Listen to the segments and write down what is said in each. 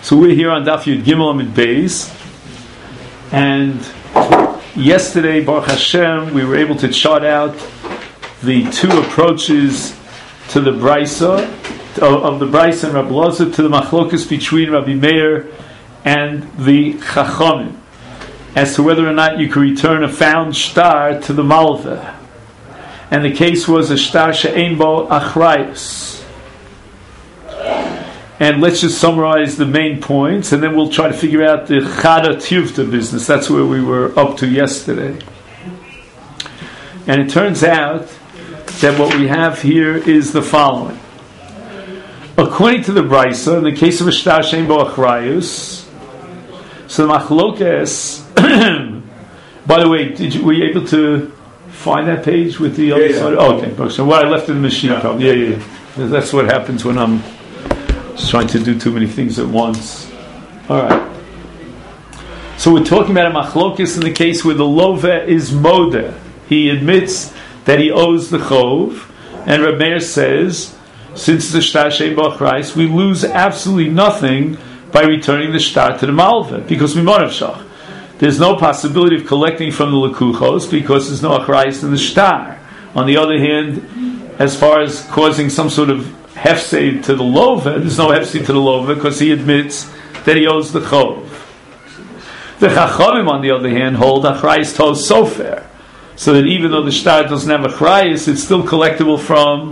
So we're here on Daf Yud Gimel Amid Beis, and yesterday, Baruch Hashem, we were able to chart out the two approaches to the Brisa, of the Brisa and Rabbi Elazar, to the Machlokas between Rabbi Meir and the Chachamim, as to whether or not you can return a found star to the Malveh. And the case was a star she'ein bo achrayus. And let's just summarize the main points, and then we'll try to figure out the Chada Tiyufta business. That's where we were up to yesterday. And it turns out that what we have here is the following. According to the Brisa, in the case of a shtar she'ein bo achrayus, so the Machlokes, by the way, were you able to find that page with the other side? Oh, okay. So what I left in the machine. Yeah. That's what happens when I'm just trying to do too many things at once. All right. So we're talking about a machlokes in the case where the loveh is modeh. He admits that he owes the chov, and Reb Meir says, since the shtar she'ein bo achrayus, we lose absolutely nothing by returning the shtar to the malveh, because we monav shach. There's no possibility of collecting from the lekuchos because there's no achrayus in the shtar. On the other hand, as far as causing some sort of hefsed to the loveh, there's no hefsed to the loveh because he admits that he owes the chov. The chachamim, on the other hand, hold achrayus tov sofer, so that even though the shtar doesn't have achrayus, it's still collectible from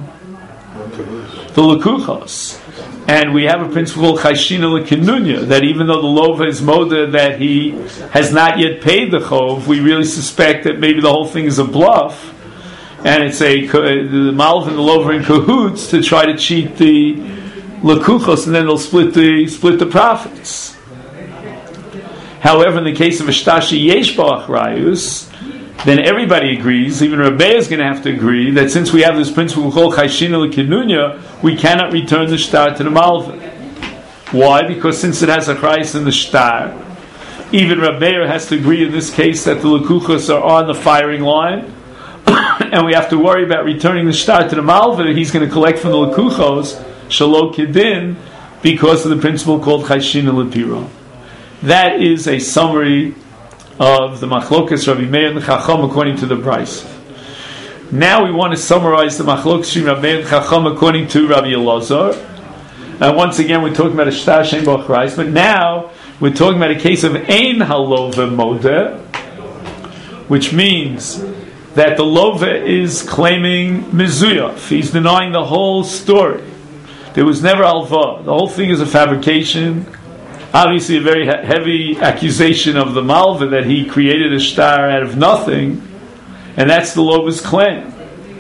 the lekuchos. And we have a principle called chayshina lekinunya, that even though the loveh is moda, that he has not yet paid the chov, we really suspect that maybe the whole thing is a bluff, and it's the malv and the loveh are in cahoots to try to cheat the lekuchos, and then they'll split the profits. However, in the case of a shtar sheyesh bo achrayus, then everybody agrees, even Rabbi is going to have to agree, that since we have this principle called chayshina lekinunya, we cannot return the shtar to the malveh. Why? Because since it has achrayus in the shtar, even Rabbi has to agree in this case that the lekuchos are on the firing line, and we have to worry about returning the shtar to the malveh that he's going to collect from the lekuchos, shelo kedin, because of the principle called chayshina lepiro. That is a summary of the Machlokas Rabbi Meir and the Chacham according to the Brisa. Now we want to summarize the Machlokas Rabbi Meir and Chacham according to Rabbi Elazar. And once again, we're talking about a shtar she'ein bo achrayus, but now we're talking about a case of ein haloveh modeh, which means that the loveh is claiming mezuyaf. He's denying the whole story. There was never alva. The whole thing is a fabrication. Obviously, a very heavy accusation of the malveh that he created a shtar out of nothing, and that's the loveh's claim.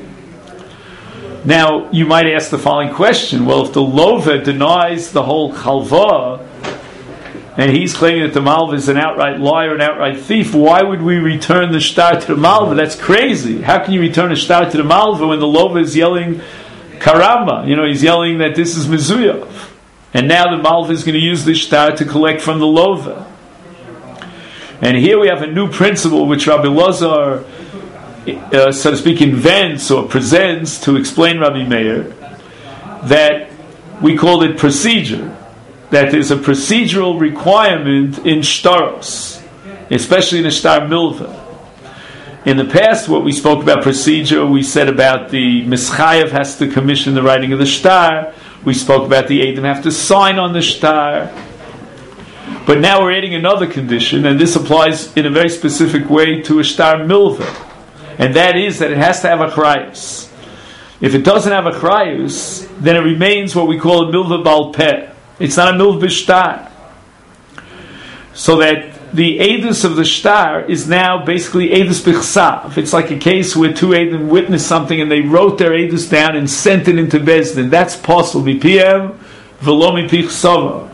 Now, you might ask the following question: well, if the loveh denies the whole chalva, and he's claiming that the malveh is an outright liar, an outright thief, why would we return the shtar to the malveh? That's crazy. How can you return a shtar to the malveh when the loveh is yelling karamba? He's yelling that this is mezuyah. And now the malveh is going to use the shtar to collect from the loveh. And here we have a new principle which Rabbi Elazar, so to speak, invents or presents to explain Rabbi Meir, that we call it procedure. That there's a procedural requirement in shtaros, especially in a shtar milveh. In the past, what we spoke about procedure, we said about the mischayev has to commission the writing of the shtar. We spoke about the Eidim have to sign on the shtar. But now we're adding another condition, and this applies in a very specific way to a shtar milveh. And that is that it has to have achrayus. If it doesn't have achrayus, then it remains what we call a milveh bal peh. It's not a milveh b'shtar. So that the edus of the shtar is now basically edus b'chsav. It's like a case where two edim witnessed something and they wrote their edus down and sent it into Beis Din. That's possible. B'piem v'lo mipi chsava.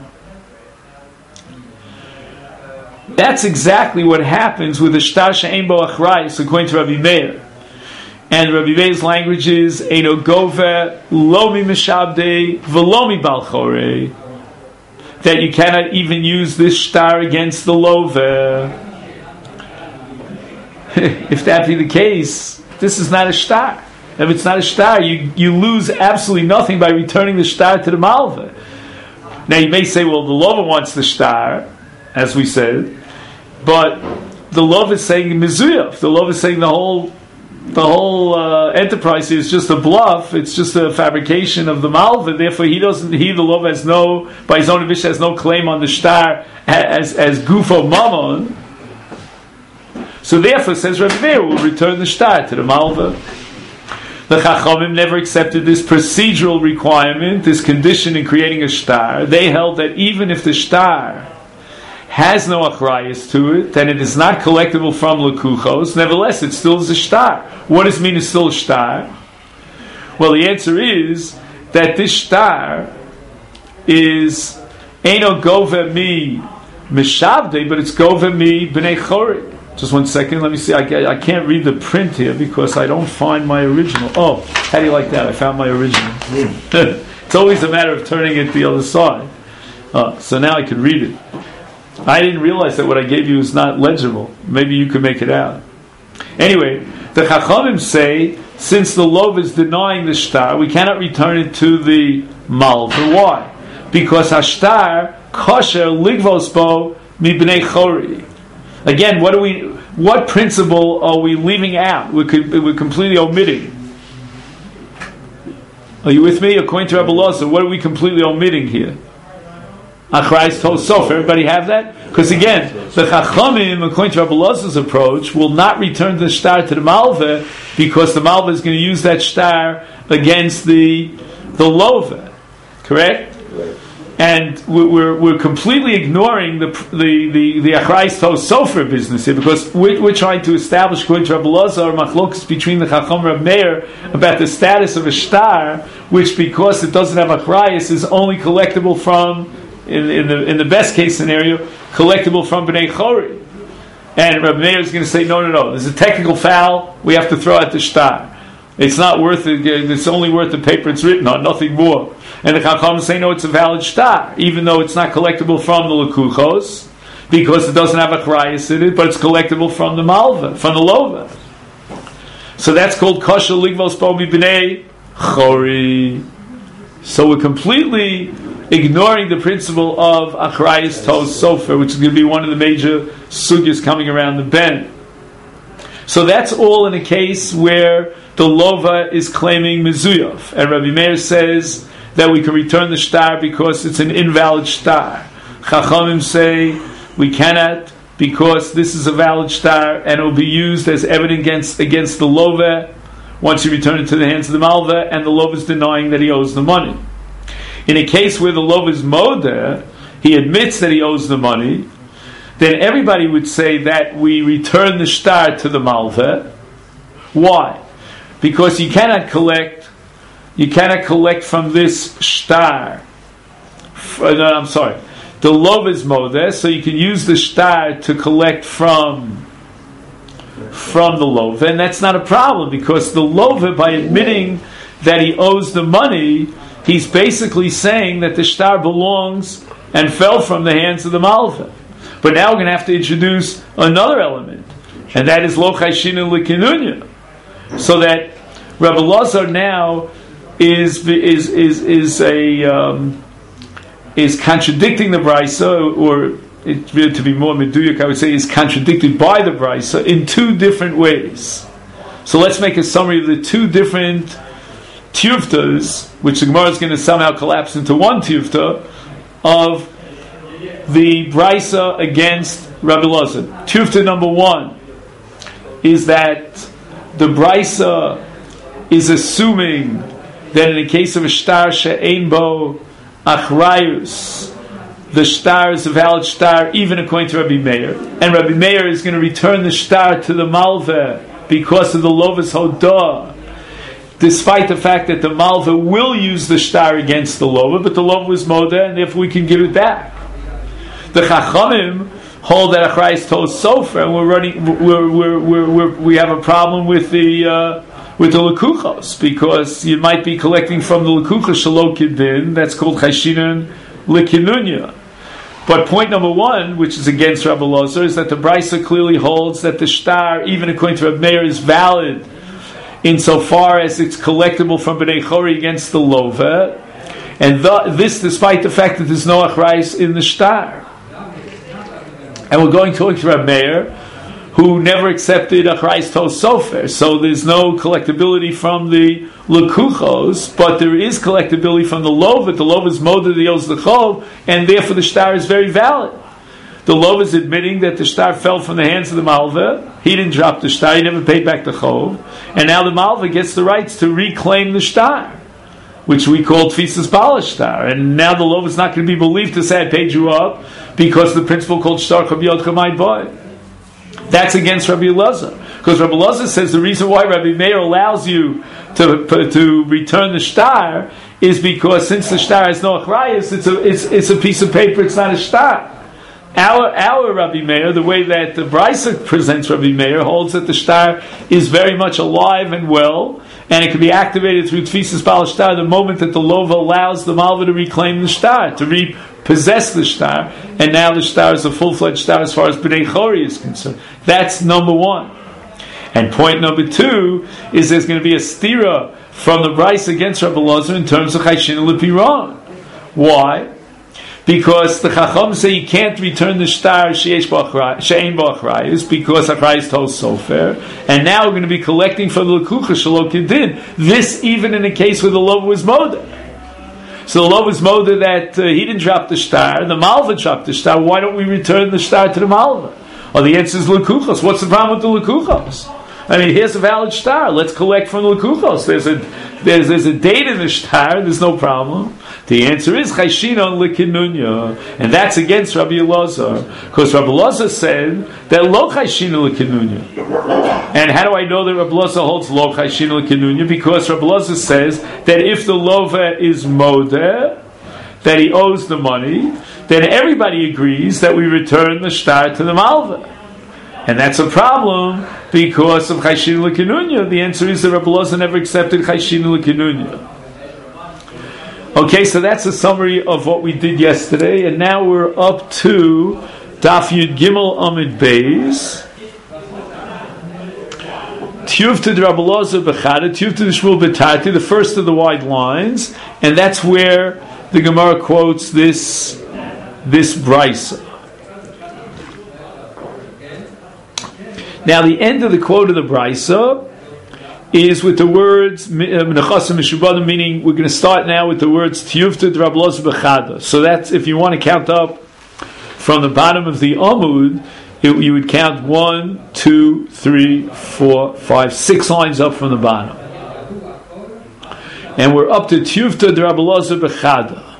That's exactly what happens with the shtar she'ein bo achrayus, according to Rabbi Meir. And Rabbi Meir's language is eino goveh lo mi mishabdei v'lo mi bal chorei. That you cannot even use this shtar against the loveh. If that be the case, this is not a shtar. If it's not a shtar, you lose absolutely nothing by returning the shtar to the malveh. Now you may say, well, the lover wants the star, as we said, but the lover is saying mizuyaf. The lover is saying the whole enterprise is just a bluff. It's just a fabrication of the malva. Therefore, the lover has no, by his own admission, has no claim on the star as gufo mammon. So therefore, says Rabbi Meir, will return the star to the malva. The Chachamim never accepted this procedural requirement, this condition in creating a star. They held that even if the star has no achrayus to it, then it is not collectible from lekuchos. Nevertheless, it still is a star. What does it mean it's still a star? Well, the answer is that this star is Eino Gove Mi Mishavde, but it's Gove Mi B'nei Chori. Just 1 second, let me see. I can't read the print here because I don't find my original. Oh, how do you like that? I found my original. It's always a matter of turning it the other side. So now I can read it. I didn't realize that what I gave you is not legible. Maybe you could make it out. Anyway, the Chachamim say, since the lov is denying the shtar, we cannot return it to the malva. Why? Because hashtar kosher ligvos bo mi b'nei chori. Again, what principle are we leaving out? We're completely omitting. Are you with me? According to Rabbi Loza, what are we completely omitting here? Achrayus told sofer. Everybody have that? Because again, the Chachamim, according to Rabbi Loza's approach, will not return the shtar to the malva because the malva is going to use that shtar against the lova. Correct? And we're completely ignoring the Achrayus Tov Sofer business here because we're trying to establish, according to Rabbi Loza, or machlokas between the Chacham and Rabbi Meir about the status of a shtar, which because it doesn't have Achrayus is only collectible from, in the best case scenario, collectible from B'nei Chori. And Rabbi Meir is going to say, no, there's a technical foul, we have to throw out the shtar. It's not worth it. It's only worth the paper it's written on, nothing more. And the Chacham say, no, it's a valid shtar, even though it's not collectible from the lekuchos, because it doesn't have a achrayus in it, but it's collectible from the malva, from the lova. So that's called kosher ligvos bo mi b'nei chori. So we're completely ignoring the principle of achrayus tos sofer, which is going to be one of the major sugyas coming around the bend. So that's all in a case where the lova is claiming mezuyov, and Rabbi Meir says that we can return the shtar because it's an invalid shtar. Chachamim say we cannot because this is a valid shtar and it will be used as evidence against the lova once you return it to the hands of the malva, and the lova is denying that he owes the money. In a case where the lova is moder, he admits that he owes the money, then everybody would say that we return the shtar to the malva. Why? Because you cannot collect from this shtar. The lov is moder, so you can use the shtar to collect from the lov, and that's not a problem because the lov, by admitting that he owes the money, he's basically saying that the shtar belongs and fell from the hands of the malva. But now we're going to have to introduce another element, and that is lo chayshin l'kinunya, so that Rabbi Lazar now is contradicting the brisa, or to be more meduyuk, I would say is contradicted by the brisa in two different ways. So let's make a summary of the two different tiyuftas, which the Gemara is going to somehow collapse into one tiyufta of the brisa against Rabbi Lazar. Tiyufta number one is that the brisa is assuming that in the case of a shtar she'ein bo achrayus, the shtar is a valid shtar even according to Rabbi Meir, and Rabbi Meir is going to return the shtar to the malva because of the lovas hodah, despite the fact that the malva will use the shtar against the lova, but the lova was moda, and therefore we can give it back. The Chachamim hold that achrayus tos sofer, and we have a problem with the lekuchos, because you might be collecting from the lekuchos shelo kidin. That's called chayshinan l'kinunya. But point number one, which is against Rabbi Lazar, is that the brisa clearly holds that the shtar, even according to Rabbi Meir, is valid insofar as it's collectible from B'nai Chori against the lova, And this despite the fact that there's no achrayus in the shtar. And we're going to Reb Meir, who never accepted achrayus tos sofer. So there's no collectability from the lekuchos, but there is collectability from the lova. The lova is moda the yos the chov, and therefore the shtar is very valid. The lova is admitting that the shtar fell from the hands of the malva. He didn't drop the shtar. He never paid back the chov, and now the malva gets the rights to reclaim the shtar, which we call tfisas bala shtar. And now the lova is not going to be believed to say I paid you up because the principle called shtar chabiyot kamay boy. That's against Rabbi Elazar, because Rabbi Elazar says the reason why Rabbi Meir allows you to return the shtar is because since the shtar has no achrayus, it's a piece of paper. It's not a shtar. Our Rabbi Meir, the way that the Brisa presents Rabbi Meir, holds that the shtar is very much alive and well, and it can be activated through tfisas bal shtar the moment that the lova allows the malva to reclaim the shtar, to repossess the shtar, and now the shtar is a full-fledged shtar as far as b'nei chori is concerned. That's number one. And point number two is there's going to be a stira from the Brisa against Rabbi Elazar in terms of chayshin l'piron. Why? Because the Chacham say you can't return the shtar she'ein bo achrayus because achrayus tos sofer, and now we're going to be collecting from the lekucha shelo kedin. This even in a case where the lova was moda. So the lova was moda that he didn't drop the shtar, the malva dropped the shtar. Why don't we return the shtar to the malva? Well, the answer is lekuchos. What's the problem with the lekuchos? I mean, here's a valid shtar. Let's collect from the lekuchos. There's a date in the shtar. There's no problem. The answer is chayshinon l'kinunya, and that's against Rabbi Elazar, because Rabbi Elazar said that lo chayshinon l'kinunya. And how do I know that Rabbi Elazar holds lo chayshinon l'kinunya? Because Rabbi Elazar says that if the lova is modeh, that he owes the money, then everybody agrees that we return the shtar to the malva. And that's a problem because of chayshin l'kinunya. The answer is that Rabbi Elazar never accepted chayshin l'kinunya. Okay, so that's a summary of what we did yesterday, and now we're up to Daf Yud Gimel Amid Beis. Tiyuvta de Rabbi Elazar b'chada, Tiyuvta de Shmuel b'tarti, the first of the wide lines, and that's where the Gemara quotes this brisa. Now, the end of the quote of the brisa is with the words Menachasim Mishubadim, meaning we're going to start now with the words Tiyuvta de Rabbi Elazar b'chada. So that's, if you want to count up from the bottom of the Amud, you would count 1, 2, 3, 4, 5, 6 lines up from the bottom. And we're up to Tiyuvta de Rabbi Elazar b'chada.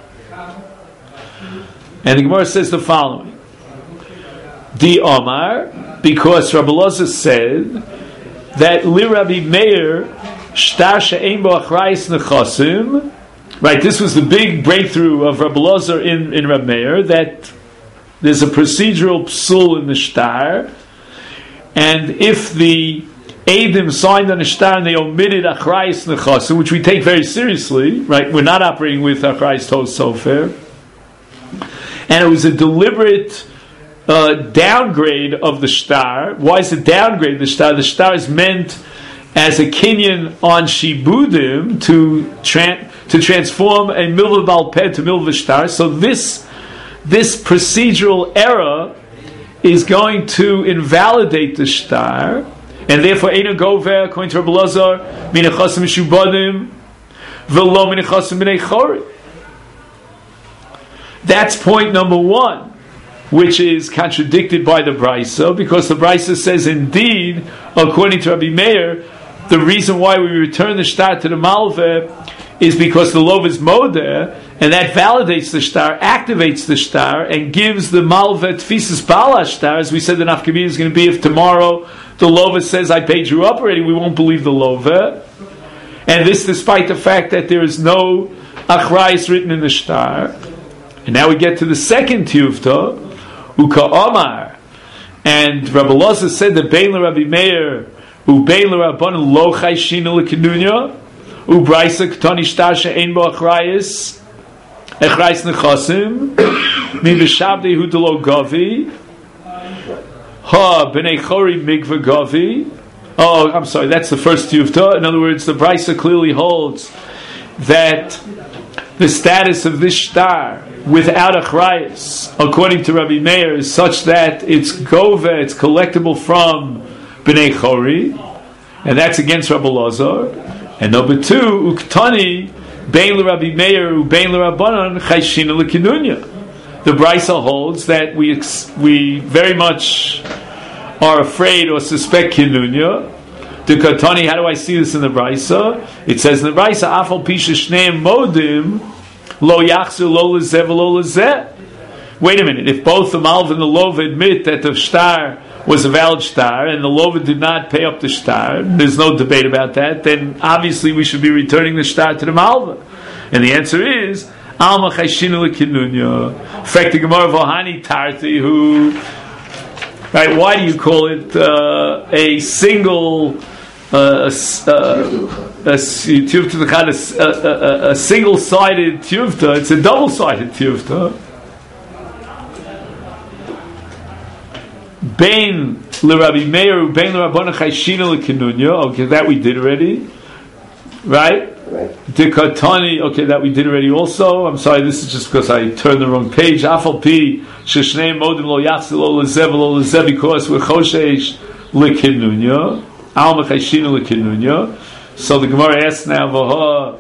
And the Gemara says the following: Di Omar, because Rabbi Elazar said that Li Rabbi Meir shtar she'ein bo achrayus nechasim. Right, this was the big breakthrough of Rabbi Elazar in Rabbi Meir, that there's a procedural psul in the shtar, and if the Eidim signed on the shtar and they omitted achrayus nechasim, which we take very seriously, right? We're not operating with achrayus tos sofer, and it was a deliberate downgrade of the shtar. Why is it downgrade the shtar? The shtar is meant as a kinyan on shibudim to transform a milva bal peh to milva shtar. So this procedural error is going to invalidate the shtar, and therefore eino gover, according to Rabbi Elazar, minachasim mishubadim v'lo minachasim b'nei chori. That's point number one, which is contradicted by the Brisa, because the Brisa says, indeed, according to Rabbi Meir, the reason why we return the shtar to the malveh is because the lov is modeh, and that validates the shtar, activates the shtar, and gives the malveh tfisas bala shtar. As we said, the nafkamina is going to be if tomorrow the lova says, I paid you up already, we won't believe the lova. And this despite the fact that there is no achrayus written in the shtar. And now we get to the second tiyuvta, Uka Omar, and Rabbi Elazar said that Bein Rabbi Meir Ubein Rabbanan Lo Chayshin L'Kedunya Ubraisa Ketani Shtar She'ein Bo Achrayus Nechasim Mi B'Shabdei Hu Delo Gavi Ha B'nei Chori Mikva Gavi. Oh, I'm sorry, that's the first tiyuvta. In other words, the Brisa clearly holds that the status of this star without achrayus, according to Rabbi Meir, is such that it's gove, it's collectible from Bnei Chori, and that's against Rabbi Lazar. And number two, uktani bein l'Rabbi Meir ubein l'Rabbanan chayshina l'kinunya. The Brisa holds that we very much are afraid or suspect kinunya. The Katani, how do I see this in the Brisa? It says in the Brisa, afal pisha shneim modim lo yachzu lo lezeh v'lo lezeh. Wait a minute, if both the Malv and the Lov admit that the star was a valid star and the Lov did not pay up the star, there's no debate about that, then obviously we should be returning the star to the Malva. And the answer is Alma Chayshinu L'Kinunya. In fact, the Gemara Vohani Tarti, who, right? Why do you call it a single a single-sided tiyuvta? It's a double-sided tiyuvta. Bein l'Rabbi Meir, bein l'Rabbana Chayshinu L'Kinunya. Okay, that we did already, right? Dikatani, okay, that we did already also. I'm sorry, this is just because I turned the wrong page. Afal pi sheshnei modim lo yachzil lo lezeh v'lo lezeh, because we're choshesh l'kinunya, alma chayshinu l'kinunya. So the Gemara asks now, v'ha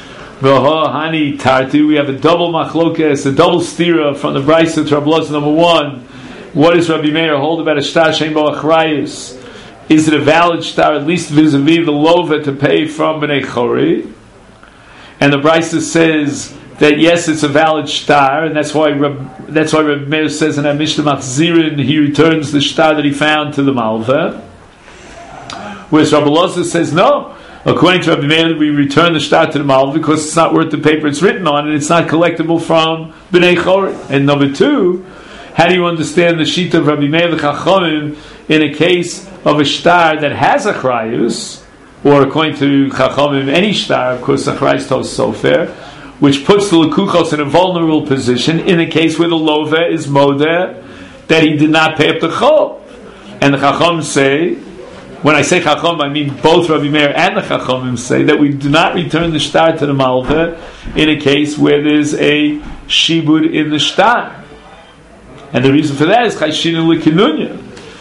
hani tarti. We have a double machlokes, a double stira from the Brisa to Rabbi Lazar. Number one, what does Rabbi Meir hold about a star shein bo achrayus? Is it a valid star, at least vis-a-vis the lova to pay from Bnei Chori? And the Brisa says that yes, it's a valid star, and that's why Rabbi Meir says in our Mishnah Machzirin he returns the star that he found to the Malva. Whereas Rabbi Lazar says no. According to Rabbi Meir, we return the star to the Malva because it's not worth the paper it's written on, and it's not collectible from Bnei Chori. And number two, how do you understand the sheet of Rabbi Meir the Chachamim in a case of a star that has achrayus, or according to Chachamim, any star, of course, achrayus tells sofer, which puts the lekuchos in a vulnerable position in a case where the lova is modeh that he did not pay up the chol. And the Chachamim say, when I say Chachamim, I mean both Rabbi Meir and the Chachamim say that we do not return the star to the malva in a case where there's a shibud in the star. And the reason for that is chayshinu l'kinunya.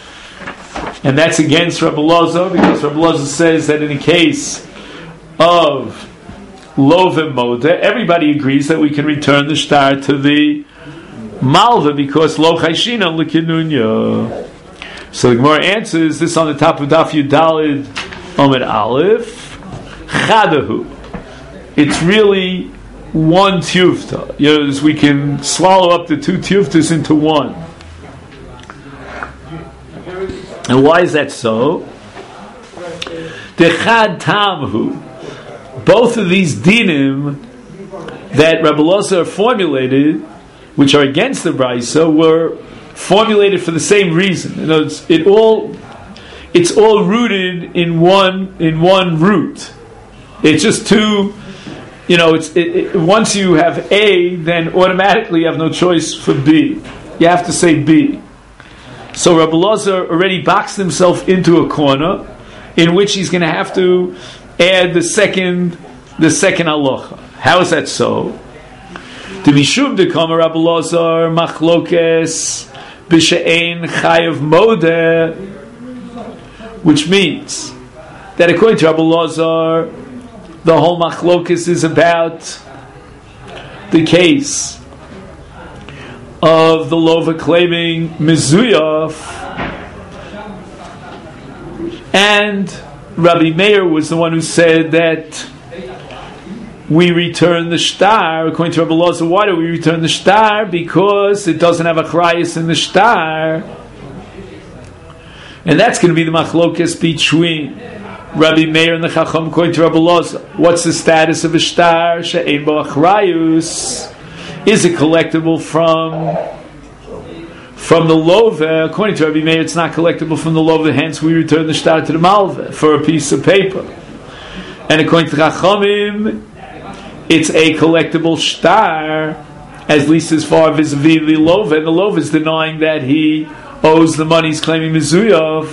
And that's against Rabbi Lazar, because Rabbi Lazar says that in a case of lov and moda, everybody agrees that we can return the star to the malva because lo chayshina l'kinunya. So the Gemara answers this on the top of Daf Yudalid Amud Aleph. Chadahu. It's really one tiyufta. We can swallow up the two tiyuftas into one. And why is that so? The Chad Tamhu. Both of these dinim that Rabbi Lazar formulated, which are against the Brisa, were formulated for the same reason. It's all rooted in one root. It's just two. Once you have A, then automatically you have no choice for B. You have to say B. So Rabbi Lazar already boxed himself into a corner in which he's going to have to add the second halacha. How is that so? To be shub de kama Rabbi Lazar machlokes b'she'ein chayav modeh, which means that according to Rabbi Lazar, the whole machlokes is about the case of the lova claiming mizuyaf, and Rabbi Meir was the one who said that we return the star. According to Rabbi Lazar, why do we return the star? Because it doesn't have a achrayus in the star, and that's going to be the machlokes between Rabbi Meir and the Chacham. According to Rabbi Lazar, what's the status of a star she'ein bo achrayus? Is it collectible from the lova? According to Rabbi Meir, it's not collectible from the lova. Hence, we return the star to the malva for a piece of paper. And according to Chachamim, it's a collectible star, at least as far vis-a-vis the lova. And the lova is denying that he owes the money he's claiming mizuyav.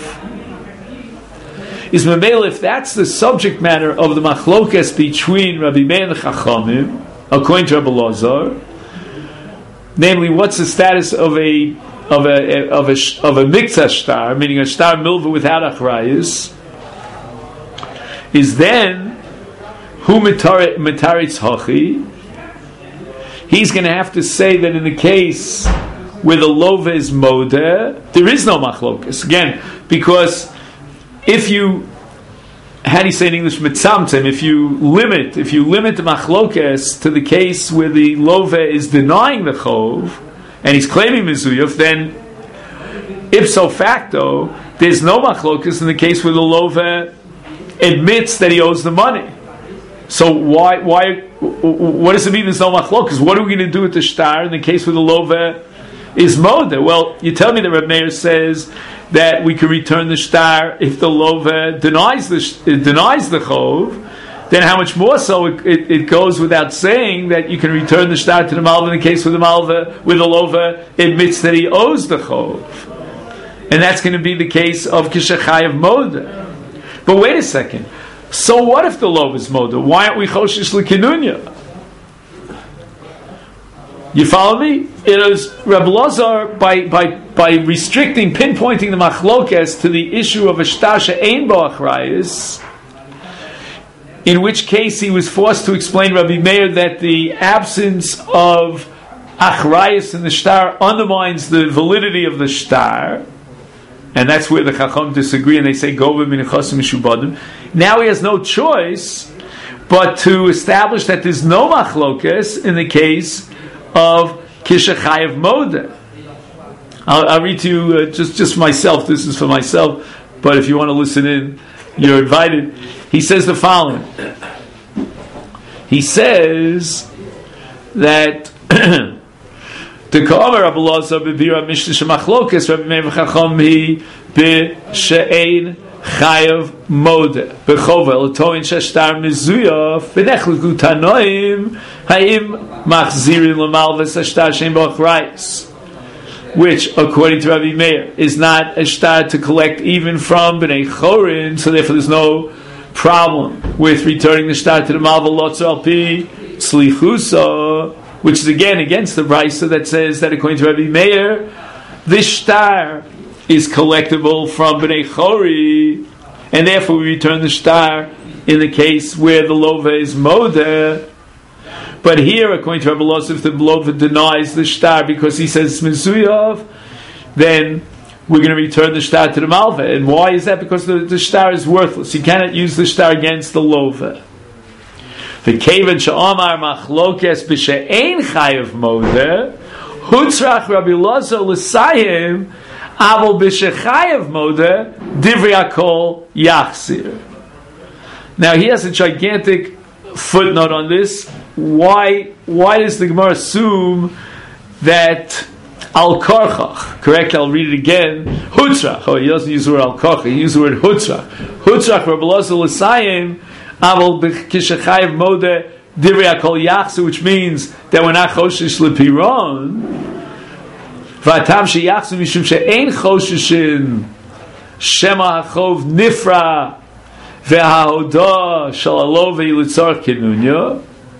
Is Mamela, if that's the subject matter of the machlokes between Rabbi Meir and the Chachamim, according to Rabbi Lazar. Namely, what's the status of a mikzah shtar, meaning a shtar milva without achrayus, is then hu mitaritz hachi. He's going to have to say that in the case where the lova is modeh, there is no machlokas. Again, because if you, how do you say in English, mitzamtzem, if you limit the machlokas to the case where the lova is denying the chov, and he's claiming mizuyuf, then ipso facto, there's no machlokas in the case where the lova admits that he owes the money. So why? What does it mean there's no machlokas? What are we going to do with the shtar in the case where the lova is modeh? Well, you tell me that Reb Meir says that we can return the shtar if the lova denies the chov. Then how much more so it goes without saying that you can return the shtar to the malva in the case where the lova admits that he owes the chov, and that's going to be the case of kishachayav modeh. But wait a second. So what if the lova is modeh? Why aren't we choshish l'kinunya? You follow me? It is Reb Lazar by restricting, pinpointing the machlokas to the issue of a shtar she'ein bo achrayus, in which case he was forced to explain Rabbi Meir that the absence of achrayus in the shtar undermines the validity of the shtar, and that's where the Chacham disagree, and they say Gova minichasim mishubadim. Now he has no choice but to establish that there's no machlokas in the case of kishachayev modeh. I'll read to you just myself. This is for myself, but if you want to listen in, you're invited. He says the following. He says that the Ka'amar Rabbi Lazar b'bira mishnah shemachlokas Rabbi Meir v'chacham hi b'she'ein chayav modeh b'chovel toin sheshtar mizuyaf v'nechliku tanoim ha'im machzirin l'malvas ashtar she'en bo achrayus, which, according to Rabbi Meir, is not a shtar to collect even from b'nei chorin, so therefore there's no problem with returning the shtar to the malva lotzo al pi tzlichusa, which is again against the brisa that says that according to Rabbi Meir, this shtar is collectible from b'nei chori, and therefore we return the shtar in the case where the lova is modeh. But here, according to Rabbi Lazar, if the lova denies the shtar because he says it's mizuyav, then we're going to return the shtar to the malva. And why is that? Because the shtar is worthless. You cannot use the shtar against the lova. V'kevan she'amar machlokes b'she'ein chayav modeh, hutzrach Rabbi Lazar l'sayim aval b'she'chayav modeh divrei hakol yachzir. Now he has a gigantic footnote on this. Why does the Gemara assume that al karchach? Correct. I'll read it again. Hutzrach. Oh, he doesn't use the word al karchach. He uses the word hutzrach. Hutzrach Rabbi Lazar l'sayim aval b'she'chayav modeh divrei hakol yachzir, which means that we're not choshish l'piron. V'atam sheyachzir mishum she'ein choshishin shema hachov nifra ve'hahodah shel alov ve'ilitzar kinunya.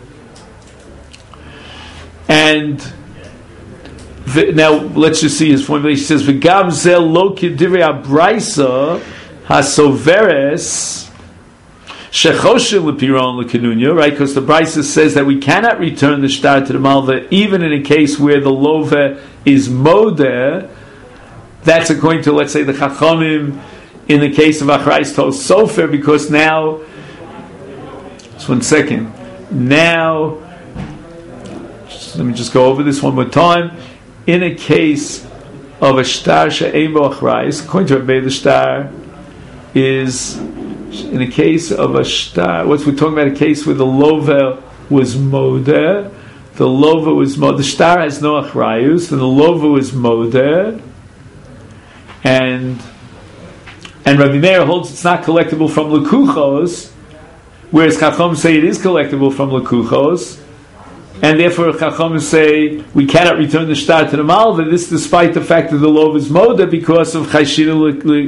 And now let's just see his formulation. He says, "V'gam zel lo k'divrei habrisa hasoveres shechoshin lepiron lekinunya." Right, because the brisa says that we cannot return the shtar to the malva even in a case where the lova is modeh. That's according to, let's say, the Chachamim in the case of achrayus tol sofer, because now, just 1 second. Now, let me just go over this one more time. In a case of a shtar she'ein bo achrayus, according to Rabbi, the shtar is, in a case of a shtar, what we're talking about, a case where the lova was modeh, the shtar has no achrayus, and the lova was modeh, and Rabbi Meir holds it's not collectible from lekuchos, whereas Chacham say it is collectible from lekuchos, and therefore Chacham say we cannot return the shtar to the malva. This despite the fact that the lova is moda because of chayshina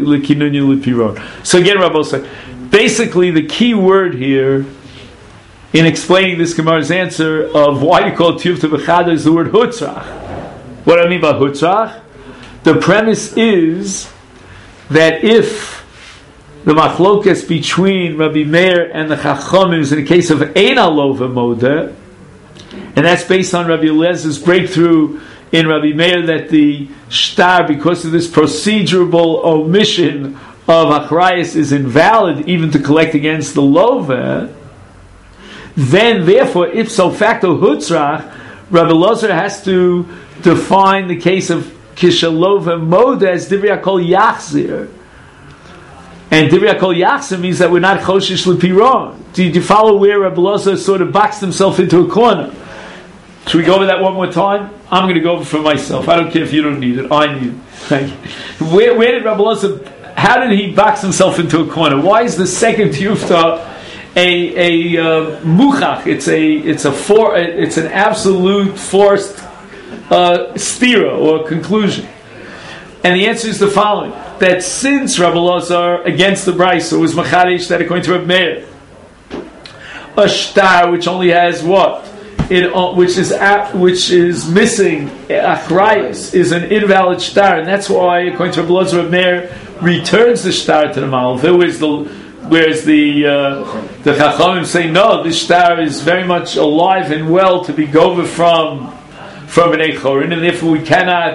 lekinunya lepiron. So again, Rabbi said, basically the key word here in explaining this Gemara's answer of why you call Tiyuvta B'chada is the word Hutzrach. What do I mean by Hutzrach? The premise is that if the machlokas between Rabbi Meir and the Chachamim is in the case of Ein Alova Modeh, and that's based on Rabbi Eliezer's breakthrough in Rabbi Meir that the shtar, because of this procedural omission of Achrayas, is invalid even to collect against the Lova, then therefore, ipso facto Hutzrach, Rabbi Eliezer has to define the case of Kishalova Modeh as Divrei HaKol Yachzir. And Divrei HaKol Yachzir means that we're not Choshesh L'Piron. Do you follow where Rabbi Eliezer sort of boxed himself into a corner? Should we go over that one more time? I'm going to go over for myself. I don't care if you don't need it. I need it. Where did Rabbi Eliezer, how did he box himself into a corner? Why is the second Tiyufta a muchach? It's an absolute forced stira or conclusion. And the answer is the following: that since Rabbi Eliezer against the Brisa was machadesh that according to Rabbi Meir, a shtar which only has what? Which is missing achrayus is an invalid shtar, and that's why according to Rabbi Eliezer, Rabbi Meir returns the shtar to the malveh, whereas the Chachamim say no, this shtar is very much alive and well to be gover from an Eichorin, and therefore we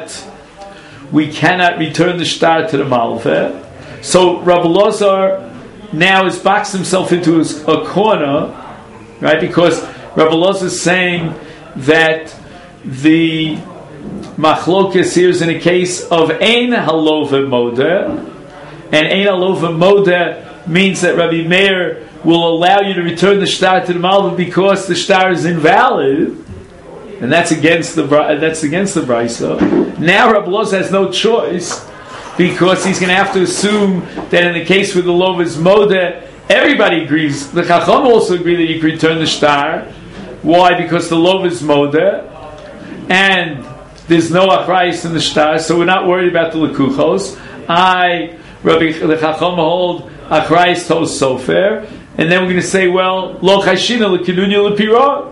cannot return the shtar to the malveh. So Rabbi Eliezer now has boxed himself into a corner, right? Because Rabbi Eliezer is saying that the machlokes here is in a case of ein halova modeh, and ein halova modeh means that Rabbi Meir will allow you to return the shtar to the malveh because the shtar is invalid, and that's against the brisa. Now Rabbi Eliezer has no choice because he's going to have to assume that in the case where the lova is modeh, everybody agrees. The Chacham also agree that you can return the shtar. Why? Because the lova is modeh, and there's no achrayus in the shtar, so we're not worried about the lekuchos. The Chacham hold achrayus tos sofer, and then we're going to say, well, lo chayshina lekidunya lepirah.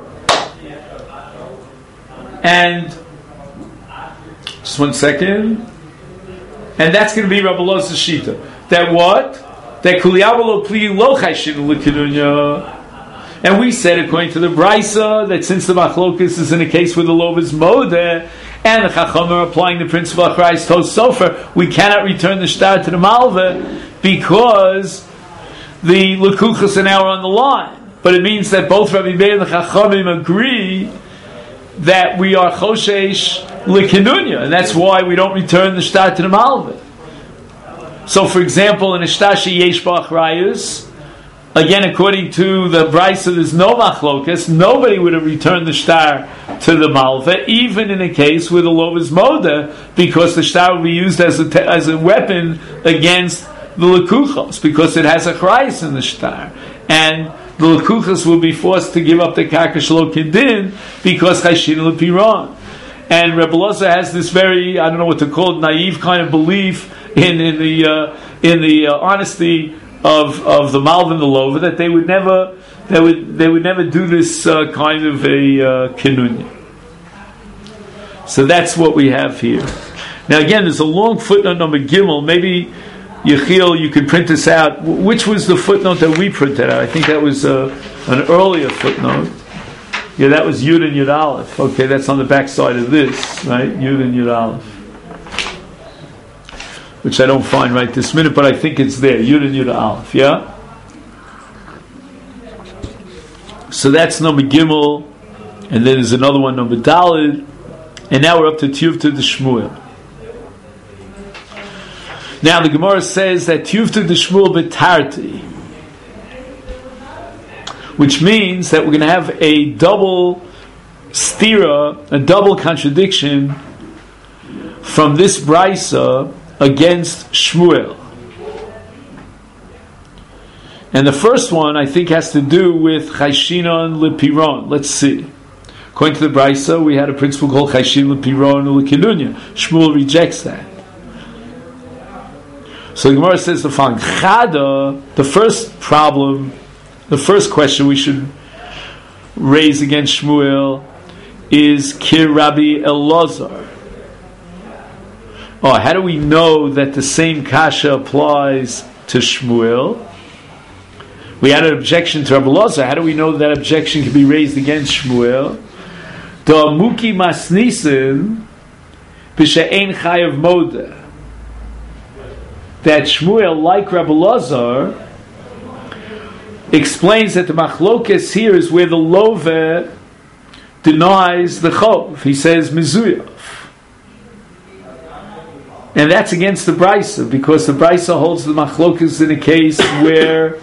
And just 1 second, and that's going to be Rabbi Eliezer shita. That what? That kuliyava lo pli lo chayshina lekidunya. And we said, according to the Brisa, that since the machlokus is in a case where the lova is modeh, and the Chacham are applying the principle of Christ tos sofer, we cannot return the shtar to the malveh because the lekuchas are now on the line. But it means that both Rabbi Meir and the Chachamim agree that we are choshesh l'kinunya, and that's why we don't return the shtar to the malveh. So, for example, in a shtar sheyesh b'achrayus, again, according to the Brisa, there's no machlokas. Nobody would have returned the shtar to the malveh, even in a case where the lova is modeh, because the shtar will be used as a weapon against the lekuchos, because it has a achrayus in the shtar, and the lekuchos will be forced to give up the karka shelo kedin because chayshin lepiron. And Rebbe Eliezer has this very, I don't know what to call it, naive kind of belief in the honesty of the malveh and the lova, that they would never do this kind of a kinunya. So that's what we have here. Now again, there's a long footnote number Gimel. Maybe Yechiel, you could print this out. Which was the footnote that we printed out? I think that was an earlier footnote. Yeah, that was Yud and Yud Aleph. Okay, that's on the back side of this, right? Yud and Yud Aleph, which I don't find right this minute, but I think it's there. Yud and Yud Aleph, yeah? So that's number Gimel, and then there's another one, number Daled, and now we're up to Tiyuvta de Shmuel. Now the Gemara says that Tiyuvta de Shmuel betarti, which means that we're going to have a double stira, a double contradiction from this brisa against Shmuel. And the first one, I think, has to do with Chayshinon Lepiron. Let's see. According to the brisa, we had a principle called Chayshin Lepiron Lekinunya. Shmuel rejects that. So the Gemara says the following: Chada, the first problem, the first question we should raised against Shmuel is Kir Rabbi Elazar. How do we know that the same kasha applies to Shmuel? We had an objection to Rabbi Elazar. How do we know that objection can be raised against Shmuel? Da'amuki masnisin b'she'ein chayav modeh. That Shmuel, like Rabbi Elazar, explains that the machlokes here is where the loveh denies the chov. He says mizuyah. And that's against the Brisa, because the Brisa holds the machlokes in a case where...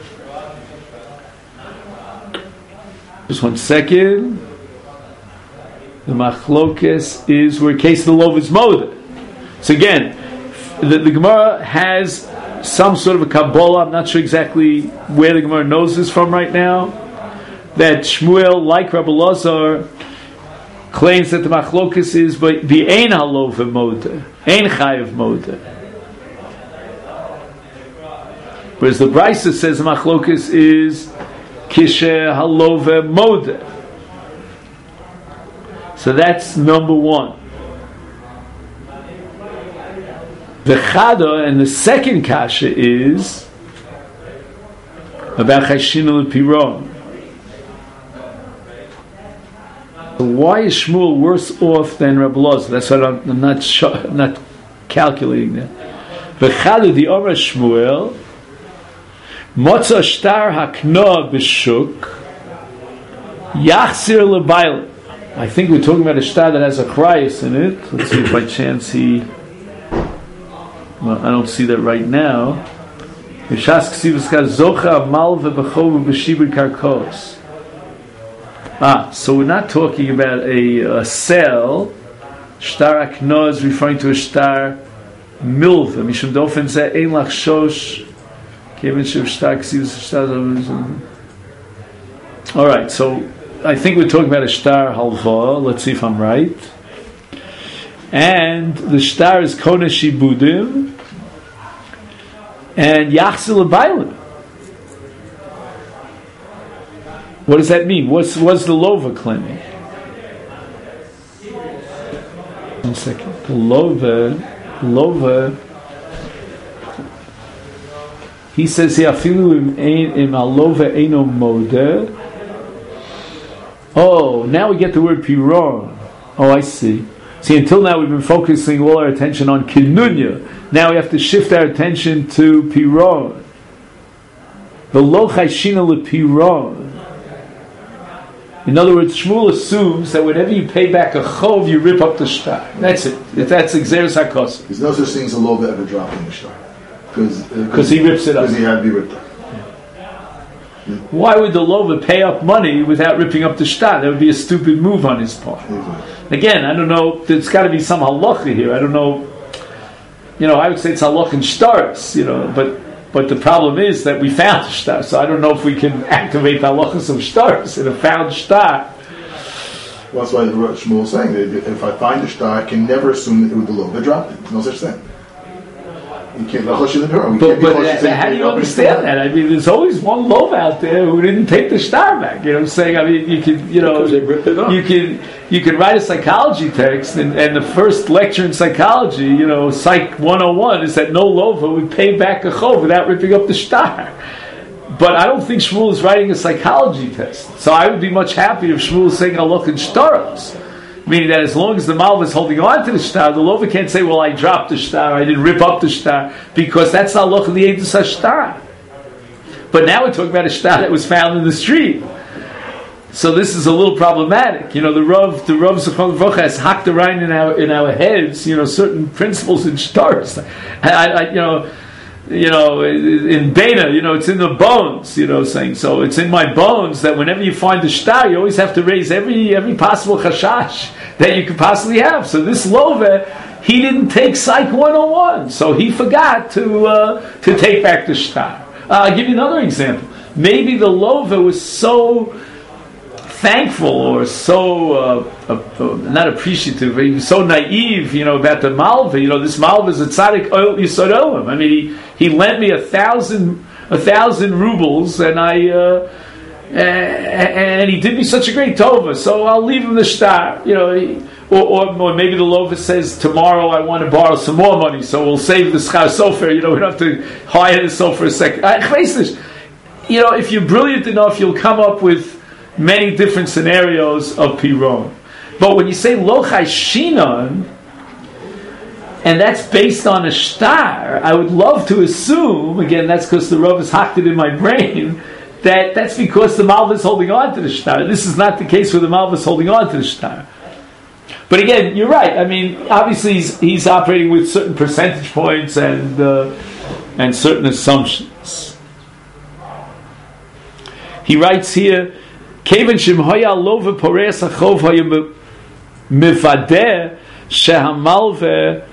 Just 1 second. The machlokes is where a case of the lov is modeh. So again, the Gemara has some sort of a Kabbalah. I'm not sure exactly where the Gemara knows this from right now. That Shmuel, like Rabbi Elazar, claims that the machlokes is but the ein halov modeh, ein chayav modeh. Whereas the Brisa says the machlokes is kishe halov modeh. So that's number one. The chada, and the second kasha is about chayshinu l'piron. Why is Shmuel worse off than Rabbi Elazar? That's what I'm not calculating that. V'chadu the Omer Shmuel Motza shtar hakna b'shuk yachzir lebayla. I think we're talking about a shtar that has a chrayas in it. Let's see if by chance well, I don't see that right now. Yeshas ksivus zocha malve b'chov b'shibur karkos. So we're not talking about a sale. Shtar akno is referring to a shtar milva. Mishum dofen zeh ein lachshosh kevin shev shtar ksivus shtar. All right, so I think we're talking about a shtar halva. Let's see if I'm right. And the shtar is kona shibudim and yachzil abaylim. What does that mean? What's the lova claiming? 1 second. The lova. He says here, afilu im alova eino modeh. Now we get the word piron. I see. See, until now we've been focusing all our attention on kinunya. Now we have to shift our attention to piron. The lo chayshina lepiron. In other words, Shmuel assumes that whenever you pay back a chov, you rip up the shtar. That's it. That's exeris hakos. There's no such thing as a lova ever dropping the shtar. Because he rips it up. Because he had to be ripped up. Why would the lova pay up money without ripping up the shtar? That would be a stupid move on his part. Exactly. Again, I don't know. There's got to be some halacha here. I don't know. I would say it's halach in shtaris. But the problem is that we found the shtar, so I don't know if we can activate the halachas of shtaris in a found shtar. Well, that's why Shmuel is saying that if I find a shtar, I can never assume that it would the lova drop it. There's no such thing. You can't. But how do you understand that? I mean, there's always one love out there who didn't take the shtar back. You know what I'm saying? I mean, you could, because they ripped it up. You could write a psychology text, and the first lecture in psychology, Psych 101, is that no lova would pay back a chov without ripping up the shtar. But I don't think Shmuel is writing a psychology test. So I would be much happier if Shmuel is saying halach in shtaros. Meaning that as long as the malva is holding on to the shtar, the lova can't say, well, I dropped the shtar, I didn't rip up the shtar, because that's not halach of the edus hashtar. But now we're talking about a shtar that was found in the street. So this is a little problematic. The Rav Zichron Livrocha has hacked around in our heads, certain principles in shtars. In Beta, it's in the bones, saying, so it's in my bones that whenever you find the shtar, you always have to raise every possible chashash that you could possibly have. So this lova, he didn't take Psych 101, so he forgot to take back the shtar. I'll give you another example. Maybe the lova was so thankful or so not appreciative, he was so naive, about the malva. This malva is a tzaddik oil yisod olam. I mean, he lent me 1,000 rubles, and I and he did me such a great tova, so I'll leave him the shtar. Or maybe the Lova says, tomorrow I want to borrow some more money, so we'll save the schar sofer. We don't have to hire the sofer a second. If you're brilliant enough, you'll come up with many different scenarios of piron. But when you say lo chai shinon, and that's based on a shtar, I would love to assume, again, that's because the Rav has hacked it in my brain, that's because the Malva is holding on to the shtar. This is not the case where the Malva is holding on to the shtar. But again, you're right. I mean, obviously he's operating with certain percentage points and certain assumptions. He writes here, Kevan shimhoya lova poreas achov haya mivadeh shehamalveh.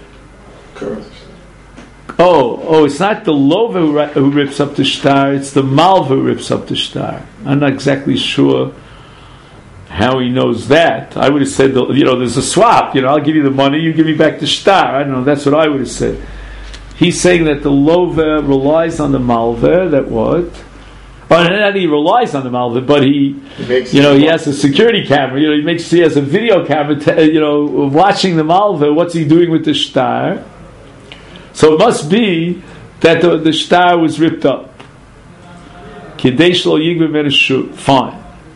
Oh, it's not the Lova who rips up the shtar, it's the Malva who rips up the shtar. I'm not exactly sure how he knows that. I would have said, there's a swap. I'll give you the money, you give me back the shtar. I don't know, that's what I would have said. He's saying that the Lova relies on the Malva, that what? Well, not that he relies on the Malva, but he has a security camera. He has a video camera, watching the Malva. What's he doing with the shtar? So it must be that the shtar was ripped up. Fine.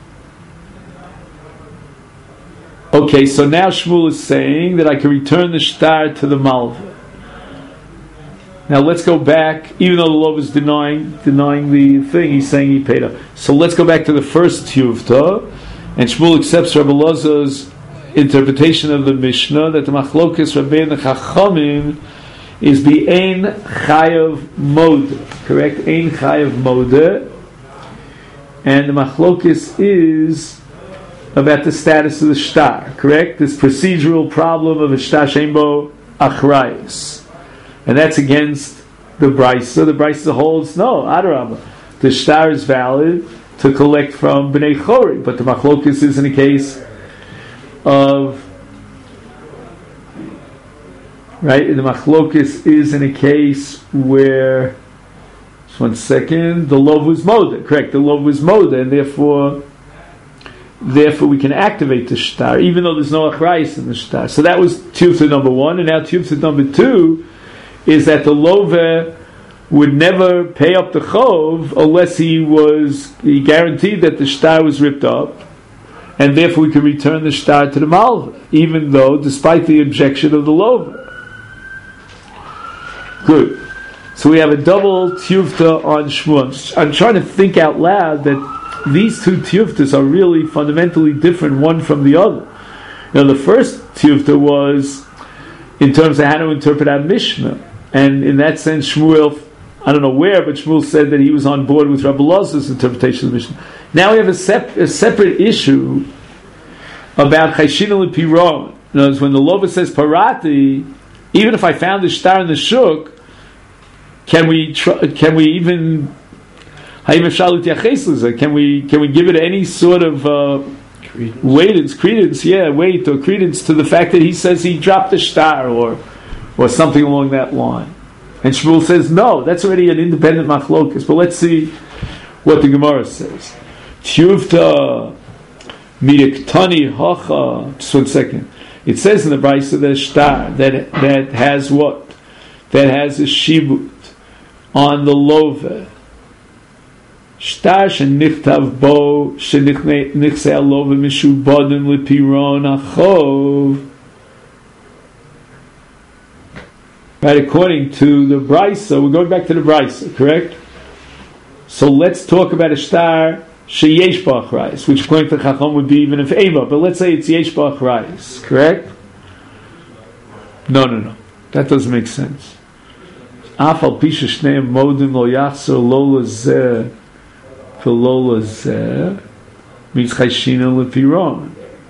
Okay, so now Shmuel is saying that I can return the shtar to the Malva. Now let's go back, even though the Lov is denying the thing, he's saying he paid up. So let's go back to the first Tiyuvta, and Shmuel accepts Rabbi Elazar's interpretation of the Mishnah that the Machlokes Rabbeinu and the Chachamim is the Ein Chayav Mode, correct? Ein Chayav Mode, and the Machlokes is about the status of the shtar, correct? This procedural problem of a shtar shembo achrayis. And that's against the Brisa. The Brisa holds, no, Adarabah. The shtar is valid to collect from Bnei Chori, but the Machlokes is in a case of, right? The Machlokes is in a case where, just one second, the Lov was Moda, correct? The Lov was Moda, and therefore we can activate the shtar, even though there's no achrayis in the shtar. So that was Tiyuvta number one, and now Tiyuvta number two is that the Love would never pay up the Chov unless he guaranteed that the shtar was ripped up, and therefore we could return the shtar to the Malva, even though, despite the objection of the Love. Good. So we have a double Tiyuvta on Shmuel. I'm trying to think out loud that these two Tiyuvtas are really fundamentally different one from the other. The first Tiyuvta was in terms of how to interpret our Mishnah. And in that sense, Shmuel, I don't know where, but Shmuel said that he was on board with Rabbi Elazar's interpretation of the Mishnah. Now we have a separate issue about Chayshin L'Piron. In other words, when the Lova says Parati, even if I found the shtar in the shuk, can we even can we give it any sort of credence to the fact that he says he dropped the shtar or something along that line? And Shmuel says no, that's already an independent machlokas. But let's see what the Gemara says. Tiyuvta midiktani hacha. Just 1 second. It says in the Brisa that shtar that has what? That has a shibut on the love. Shtar shenichtav bo shenichse alove mishubadim lepiron achov. Right, according to the Brisa, we're going back to the Brisa, correct? So let's talk about a shtar sheyesh b'achrayis, which according to Chacham would be even if eva, but let's say it's yesh b'achrayis, correct? No, that doesn't make sense. Afal pisha shneim modim lo yachzor lo lazeh v'lo lazeh means chayshina lepiron.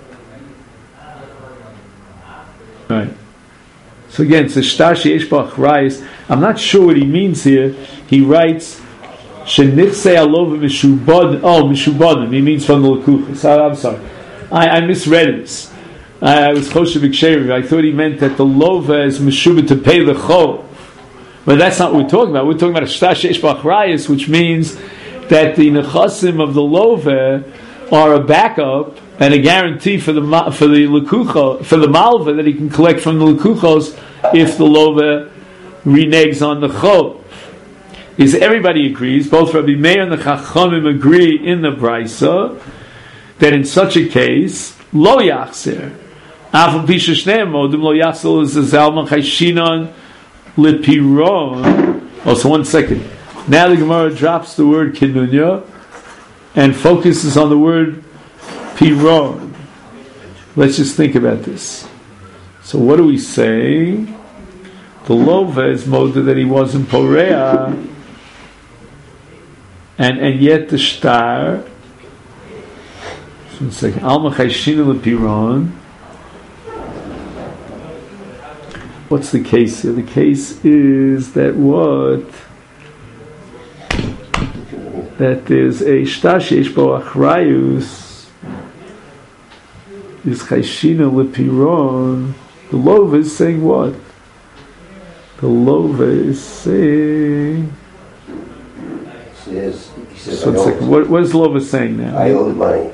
Right. So again, it's a shtar sheyesh b'achrayis. I'm not sure what he means here. He writes shenichse alov mishubad. Oh, mishubadim. He means from the lekuchas. I'm sorry, I misread this. I was kosher b'ksherim. I thought he meant that the lova is mishubad to pay the chov, but that's not what we're talking about. We're talking about a shtar sheyesh b'achrayis, which means that the nechasim of the love are a backup and a guarantee for the lekucha, for the malva, that he can collect from the lekuchos if the love reneges on the chov. Is everybody agrees, both Rabbi Meir and the Chachamim agree in the Brisa, that in such a case, lo yachzer. Afal pisha shneim modim lo yachzer is a zalman chayshinon lepiron. Also, 1 second. Now the Gemara drops the word kinunya and focuses on the word piron. Let's just think about this. So what do we say? The lova is moda that he wasn't porea, and yet the shtar. One second. Alma chayshina lepiron. What's the case here? The case is that what? That there's a shtar sheish bo achrayus is chayshina lepiron. The lova is saying what? The lova is saying. He says, So one second. What is lova saying now? I owe the money.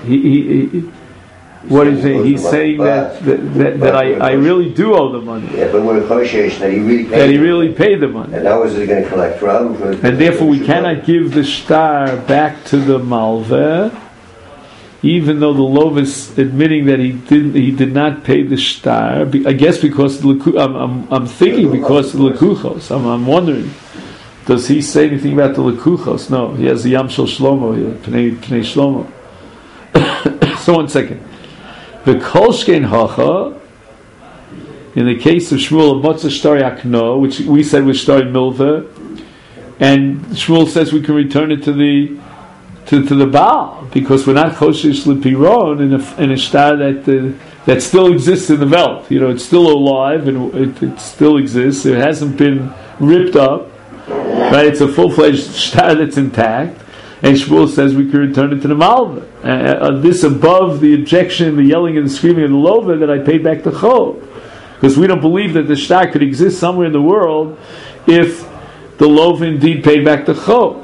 What is he? He's saying that I really do owe the money. Yeah, but we're negotiation that he really paid the money. And how is he going to collect from? And therefore we cannot give the shtar back to the malveh, even though the lov is admitting that he did not pay the shtar. I guess because I'm thinking because of the lekuchos. I'm wondering, does he say anything about the lekuchos? No, he has the Yam Shel Shlomo here, Pnei Shlomo. So 1 second. The kolshkein hacha, in the case of Shmuel of Motzah Shtar Yakno, which we said was Shtar Milveh, and Shmuel says we can return it to the Baal because we're not choshesh lepiron in a shtar that still exists in the Welt. You know, it's still alive and it still exists. It hasn't been ripped up. Right? It's a full-fledged shtar that's intact. And Shmuel says we can return it to the malva. This above the objection, the yelling and the screaming of the lova that I paid back the chov. Because we don't believe that the shtar could exist somewhere in the world if the lova indeed paid back the chov.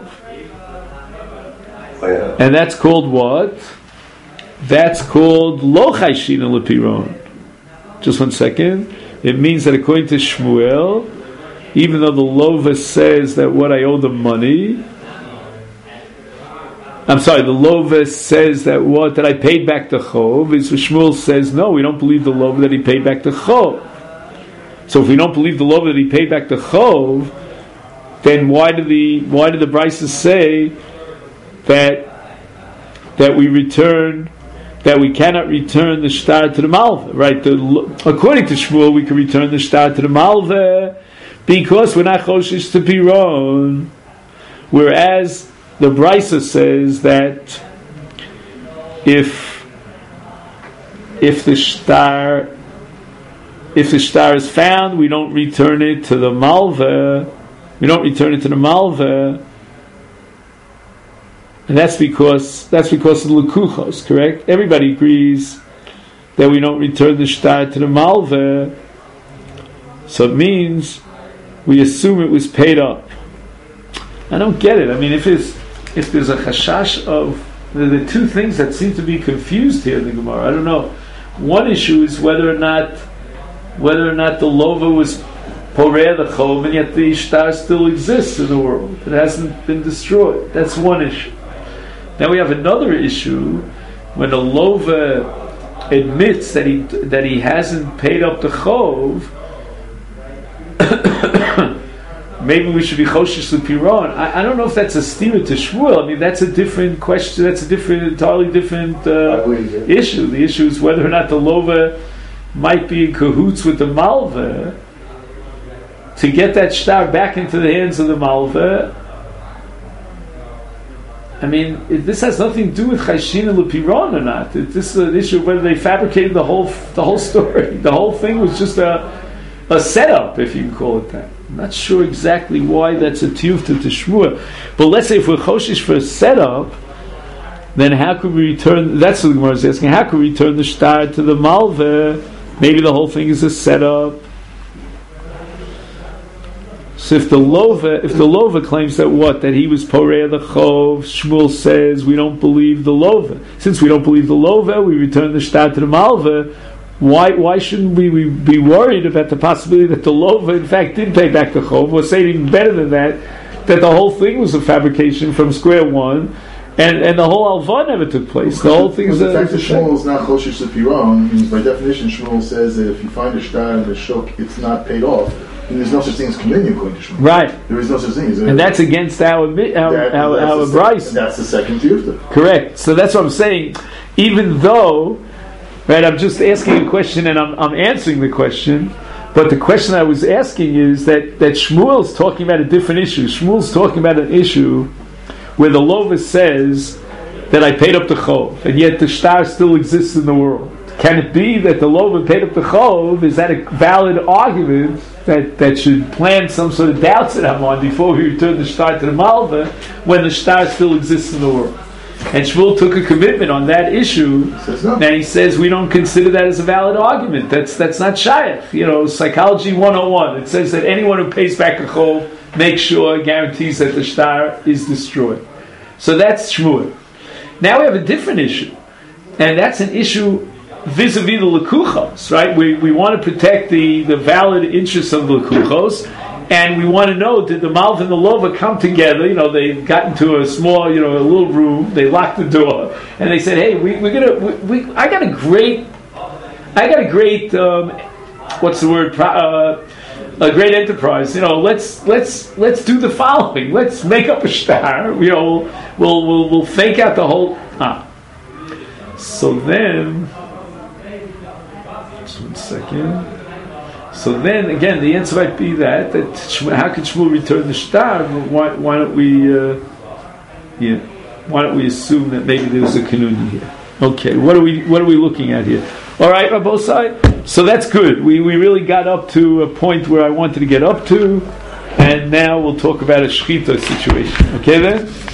Oh, yeah. And that's called what? That's called lo chayshina lepiron. Just 1 second. It means that according to Shmuel, even though the lova says that what I owe the money, the lova says that what that I paid back the chov. Is Shmuel says no, we don't believe the lova that he paid back the chov. So if we don't believe the lova that he paid back the chov, then why did the Brises say that we cannot return the shtar to the malva? Right? According to Shmuel, we can return the shtar to the malva because we're not choshesh to piron, whereas the Brisa says that if the shtar is found, we don't return it to the malva. We don't return it to the malva, and that's because of the lekuchos. Correct? Everybody agrees that we don't return the shtar to the malva, so it means we assume it was paid up. I don't get it. I mean, if there's a chashash of the two things that seem to be confused here in the Gemara. I don't know. One issue is whether or not the lova was poreh the chov, and yet the shtar still exists in the world. It hasn't been destroyed. That's one issue. Now we have another issue when the lova admits that he hasn't paid up the chov. Maybe we should be choshesh lepiron. I don't know if that's a stira to Shmuel. I mean, that's a different question. That's entirely different issue. The issue is whether or not the lova might be in cahoots with the malva to get that shtar back into the hands of the malva. I mean, this has nothing to do with chayshina lepiron or not. This is an issue of whether they fabricated the whole story. The whole thing was just a setup, if you can call it that. I'm not sure exactly why that's a tiyufta to Shmuel. But let's say if we're choshesh for a setup, then how could we return? That's what the Gemara is asking. How could we return the shtar to the malva? Maybe the whole thing is a setup. So if the Lova claims that he was Porei the Chov, Shmuel says we don't believe the Lova. Since we don't believe the Lova, we return the shtar to the Malva. Why shouldn't we be worried about the possibility that the Lova in fact did pay back the Chov? Or say even better than that the whole thing was a fabrication from square one, and the whole alva never took place. The whole thing is the fact that Shmuel is not choshesh lepiron means by definition Shmuel says that if you find a shtar in the shuk, it's not paid off. And there's no such thing as communion according to Shmuel. Right. There is no such thing. And that's against our Bryce. That's the second tiyufta. Correct. So that's what I'm saying. Even though, right, I'm just asking a question and I'm answering the question. But the question I was asking is that Shmuel's talking about a different issue. Shmuel's talking about an issue where the Lova says that I paid up the Chov, and yet the shtar still exists in the world. Can it be that the Lova paid up the Chov? Is that a valid argument that should plant some sort of doubts in Amon before we return the shtar to the Malva when the shtar still exists in the world? And Shmuel took a commitment on that issue, and he says we don't consider that as a valid argument. That's not shayach. Psychology 101. It says that anyone who pays back a chov makes sure, guarantees that the shtar is destroyed. So that's Shmuel. Now we have a different issue, and that's an issue vis-a-vis the lekuchos, right? We want to protect the valid interests of the lekuchos. And we want to know, did the Malva and the Lova come together? They got into a small, a little room. They locked the door, and they said, "Hey, I got a great, what's the word? A great enterprise. Let's do the following. Let's make up a shtar. We'll fake out the whole." So then, just 1 second. So then, again, the answer might be that how can Shmuel return the shtar? Why don't we assume that maybe there's a kanuni here? Okay, what are we looking at here? All right, on both sides. So that's good. We really got up to a point where I wanted to get up to, and now we'll talk about a shechita situation. Okay, then.